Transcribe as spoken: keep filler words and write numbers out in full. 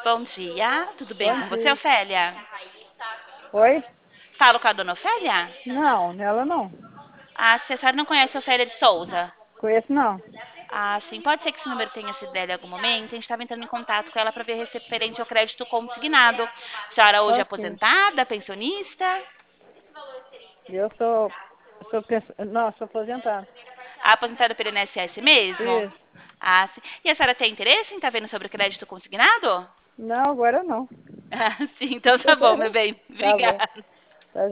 Bom dia, tudo bem Bom com você, dia. Ofélia? Oi? Falo com a dona Ofélia? Não, nela não. Ah, se a senhora não conhece a Ofélia de Souza? Conheço não. Ah, sim, pode ser que esse número tenha sido dela em algum momento. A gente estava entrando em contato com ela para ver referente ao crédito consignado. A senhora hoje é Ok. aposentada, pensionista? Eu sou, sou, pens- não, sou aposentada. Ah, aposentada pelo I N S S mesmo? Isso. Ah, sim. E a senhora tem interesse em estar vendo sobre o crédito consignado? Não, agora não. Ah, sim, então tá bom, meu bem. Tá bom. Obrigada.